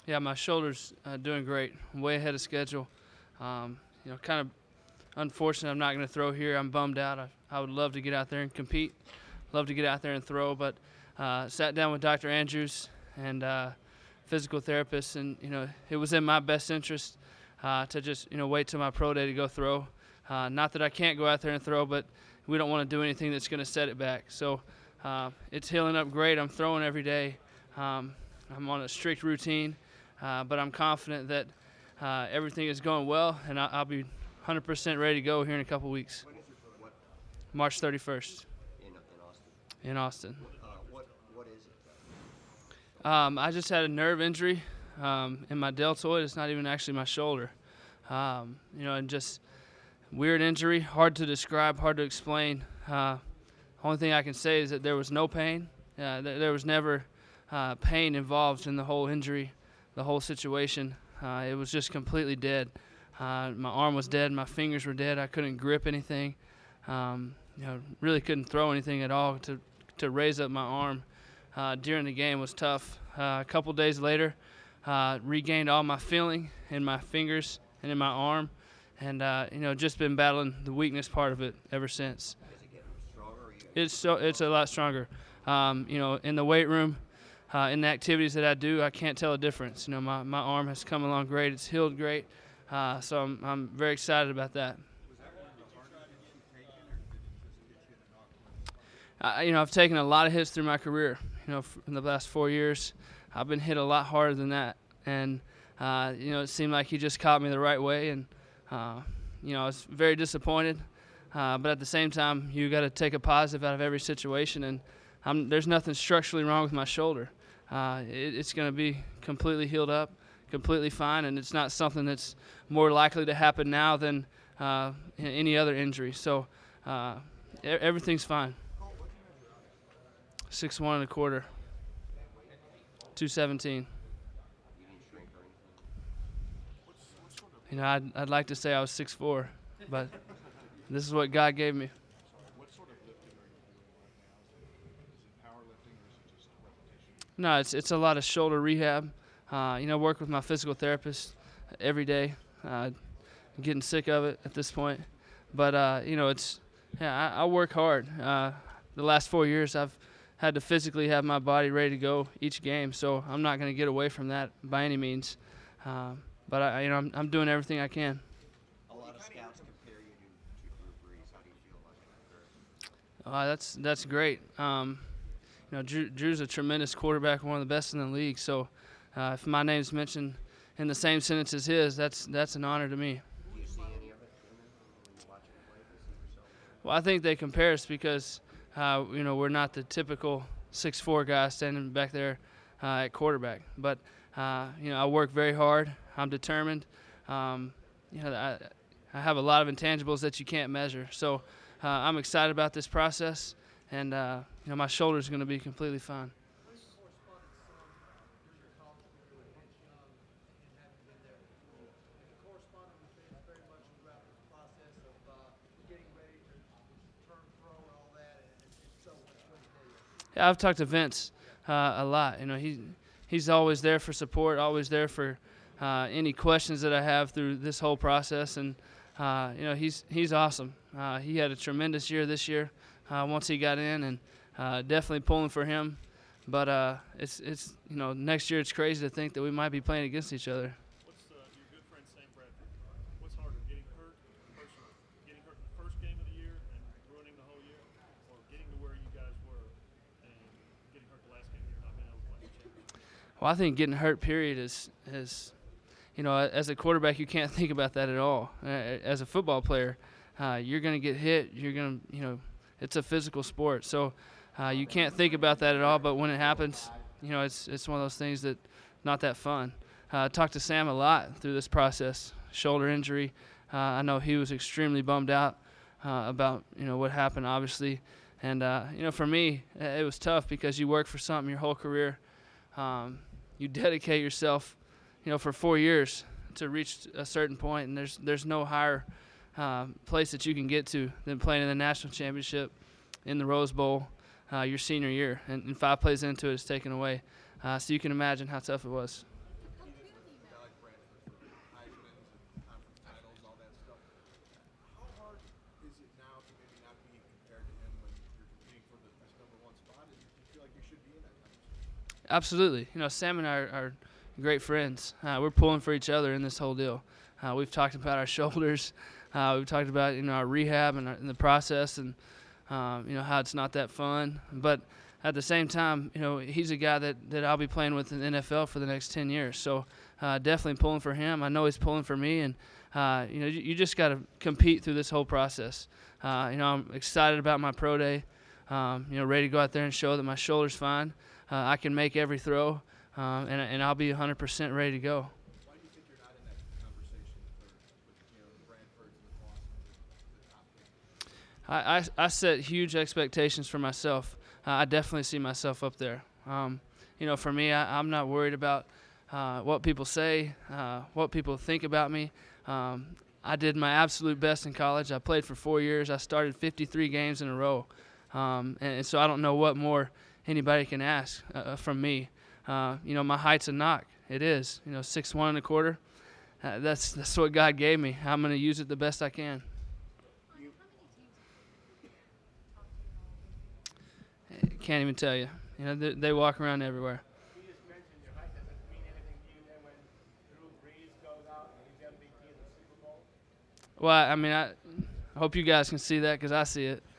Yeah, my shoulder's doing great. I'm way ahead of schedule. Kind of unfortunate I'm not going to throw here. I'm bummed out. I would love to get out there and compete, love to get out there and throw, but sat down with Dr. Andrews and physical therapist, and it was in my best interest to just wait till my pro day to go throw. Not that I can't go out there and throw, but we don't want to do anything that's going to set it back. So it's healing up great. I'm throwing every day. I'm on a strict routine, but I'm confident that everything is going well, and I'll be 100% ready to go here in a couple weeks. When is your March 31st in Austin? in Austin. What is it? I just had a nerve injury in my deltoid. It's not even actually my shoulder. And just weird injury, hard to describe, hard to explain. Only thing I can say is that there was no pain. There was never pain involved in the whole injury, the whole situation. It was just completely dead. My arm was dead. My fingers were dead. I couldn't grip anything. Really couldn't throw anything at all. To raise up my arm during the game was tough. A couple days later, regained all my feeling in my fingers and in my arm, and just been battling the weakness part of it ever since. Is it getting stronger? It's a lot stronger. In the weight room, in the activities that I do, I can't tell a difference. My arm has come along great. It's healed great. So I'm very excited about that. Was that one of the hardest hits you've taken, or did it just get you in a knock? I've taken a lot of hits through my career. In the last 4 years, I've been hit a lot harder than that. And, it seemed like he just caught me the right way. And, I was very disappointed. But at the same time, you got to take a positive out of every situation. And there's nothing structurally wrong with my shoulder. It's going to be completely healed up, completely fine. And it's not something that's more likely to happen now than any other injury. So everything's fine. 6'1" and a quarter, 217. You didn't shrink or anything? I'd like to say I was 6'4", but this is what God gave me. What sort of lifting are you doing right now? Is it powerlifting, or is it just repetition? No, it's a lot of shoulder rehab. Work with my physical therapist every day. I'm getting sick of it at this point, but I work hard. The last 4 years, I've had to physically have my body ready to go each game, so I'm not going to get away from that by any means. But I'm doing everything I can. A lot of scouts compare you to Drew Brees. How do you feel about that comparison? That's great. Drew's a tremendous quarterback, one of the best in the league. So if my name's mentioned in the same sentence as his, that's an honor to me. Do you see any of it in him when you watch him play? Do you see yourself? Well, I think they compare us because we're not the typical 6'4" guy standing back there at quarterback. But I work very hard. I'm determined. I have a lot of intangibles that you can't measure. So I'm excited about this process, and my shoulder is going to be completely fine. Yeah, I've talked to Vince a lot. He's always there for support, always there for any questions that I have through this whole process, and he's awesome. He had a tremendous year this year once he got in, and definitely pulling for him. But it's next year it's crazy to think that we might be playing against each other. What's your good friend Sam Bradford? What's harder, getting hurt in the first game of the year and ruining the whole year, or getting to where you guys were and getting hurt the last game of the year, not being able to play the championship? Well, I think getting hurt, period, is as a quarterback, you can't think about that at all. As a football player, you're going to get hit. You're going to, it's a physical sport. So you can't think about that at all. But when it happens, it's one of those things that not that fun. I talked to Sam a lot through this process. Shoulder injury. I know he was extremely bummed out about, what happened, obviously. And, for me, it was tough because you work for something your whole career. You dedicate yourself for 4 years to reach a certain point, and there's no higher place that you can get to than playing in the national championship in the Rose Bowl your senior year, and 5 plays into it is taken away. So you can imagine how tough it was. How Absolutely. Sam and I are great friends. We're pulling for each other in this whole deal. We've talked about our shoulders. We've talked about our rehab and the process, and how it's not that fun. But at the same time, he's a guy that I'll be playing with in the NFL for the next 10 years. So definitely pulling for him. I know he's pulling for me, and you just got to compete through this whole process. I'm excited about my pro day. Ready to go out there and show that my shoulder's fine. I can make every throw, and I'll be 100% ready to go. Why do you think you're not in that conversation with the Bradfords and the Boston, the top guys? I set huge expectations for myself. I definitely see myself up there. For me, I'm not worried about what people say, what people think about me. I did my absolute best in college. I played for 4 years. I started 53 games in a row. And so I don't know what more anybody can ask from me. My height's a knock. It is. 6'1" and a quarter. That's what God gave me. I'm going to use it the best I can. Can't even tell you. They walk around everywhere. You just mentioned your height. Does it mean anything to you then when Drew Brees goes out and he's MVP in the Super Bowl? Well, I hope you guys can see that because I see it.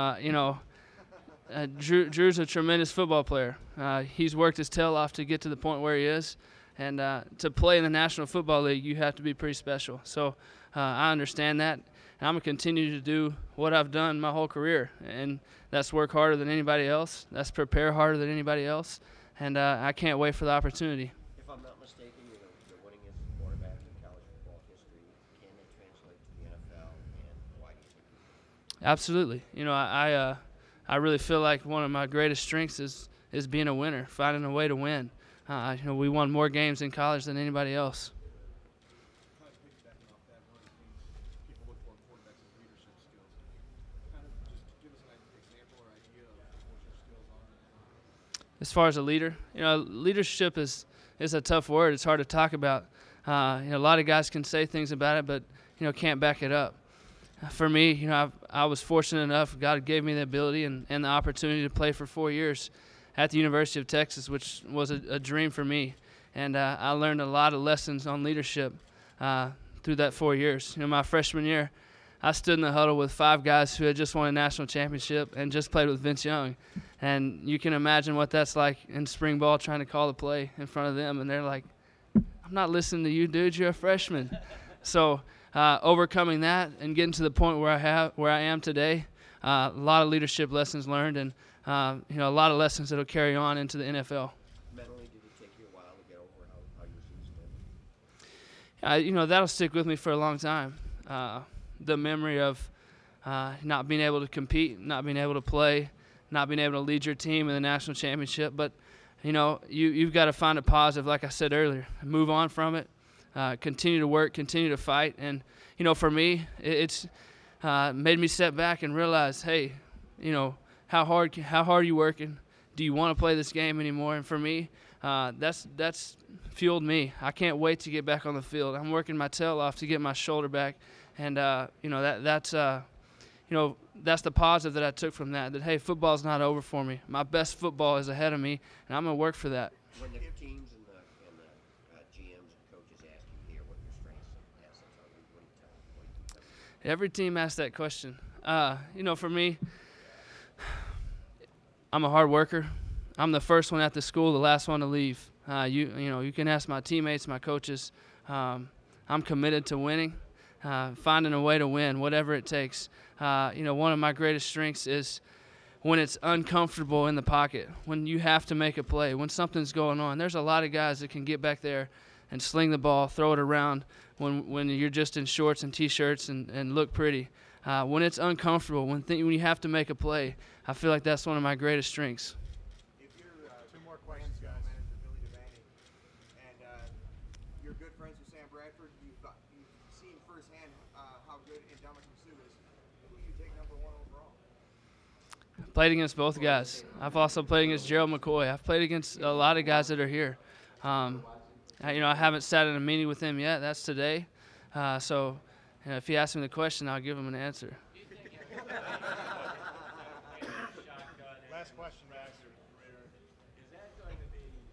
Drew's a tremendous football player. He's worked his tail off to get to the point where he is. And to play in the National Football League, you have to be pretty special. So I understand that. And I'm going to continue to do what I've done my whole career. And that's work harder than anybody else. That's prepare harder than anybody else. And I can't wait for the opportunity. If I'm not mistaken, you're the winningest quarterback in college football history. Can it translate to the NFL, and why do you think? Absolutely. I really feel like one of my greatest strengths is being a winner, finding a way to win. We won more games in college than anybody else. Kind of piggybacking off that, one of the things people look for in quarterbacks is leadership skills. Kind of just give us an example or idea of what your skills are. As far as a leader, leadership is a tough word. It's hard to talk about. A lot of guys can say things about it, but can't back it up. For me, I was fortunate enough. God gave me the ability and the opportunity to play for 4 years at the University of Texas, which was a dream for me. And I learned a lot of lessons on leadership through that 4 years. My freshman year, I stood in the huddle with 5 guys who had just won a national championship and just played with Vince Young. And you can imagine what that's like in spring ball trying to call the play in front of them. And they're like, I'm not listening to you, dude. You're a freshman. So overcoming that and getting to the point where I am today, a lot of leadership lessons learned, and a lot of lessons that will carry on into the NFL. Mentally, did it take you a while to get over how your season ended? That'll stick with me for a long time. The memory of not being able to compete, not being able to play, not being able to lead your team in the national championship. But, you've got to find a positive, like I said earlier, move on from it, continue to work, continue to fight. And, for me, it's made me step back and realize, hey, how hard are you working? Do you want to play this game anymore? And for me, that's fueled me. I can't wait to get back on the field. I'm working my tail off to get my shoulder back, and that's the positive that I took from that. That hey, football's not over for me. My best football is ahead of me, and I'm gonna work for that. When the teams and the GMs and coaches ask you here what your strengths and assets are, what do you tell them? Every team asks that question. For me, I'm a hard worker. I'm the first one at the school, the last one to leave. You can ask my teammates, my coaches. I'm committed to winning, finding a way to win, whatever it takes. One of my greatest strengths is when it's uncomfortable in the pocket, when you have to make a play, when something's going on. There's a lot of guys that can get back there and sling the ball, throw it around when you're just in shorts and T-shirts and look pretty. When it's uncomfortable, when you have to make a play, I feel like that's one of my greatest strengths. If you're two more questions, guys. Manager Billy Devaney, and you're good friends with Sam Bradford. You've seen firsthand how good Ndamukong Suh is. Who do you take number 1 overall? Played against both guys. I've also played against Gerald McCoy. I've played against a lot of guys that are here. I haven't sat in a meeting with him yet. That's today. So if he asks me the question, I'll give him an answer. Last question, Max. Is that going to be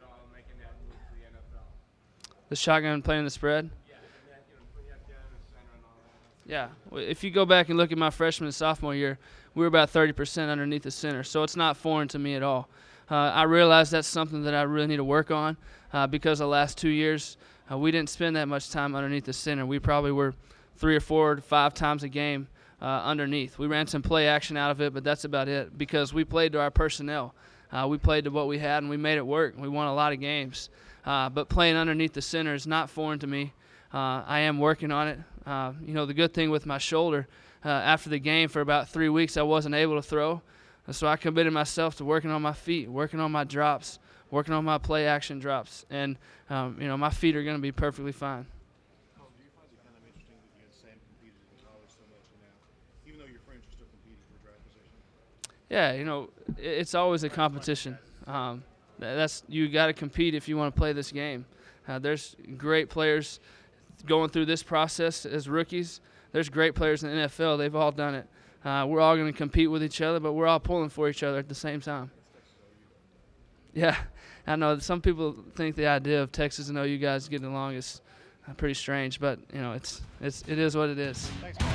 at all making that move to the NFL? The shotgun playing the spread. Yeah, and that, when you have down in the center and all that. Yeah, if you go back and look at my freshman and sophomore year, we were about 30% underneath the center, so it's not foreign to me at all. I realize that's something that I really need to work on because the last 2 years we didn't spend that much time underneath the center. We probably were 3 or 4 to 5 times a game underneath. We ran some play action out of it, but that's about it because we played to our personnel. We played to what we had, and we made it work. We won a lot of games. But playing underneath the center is not foreign to me. I am working on it. The good thing with my shoulder, after the game for about 3 weeks, I wasn't able to throw. So I committed myself to working on my feet, working on my drops, working on my play action drops. And, my feet are going to be perfectly fine. Do you find it kind of interesting that you and Sam competed in college so much, and now, even though you're friends, you're still competing for draft position? Yeah, it's always a competition. You got to compete if you want to play this game. There's great players going through this process as rookies. There's great players in the NFL. They've all done it. We're all going to compete with each other, but we're all pulling for each other at the same time. Yeah, I know some people think the idea of Texas and OU guys getting along is pretty strange, but it is what it is. Thanks,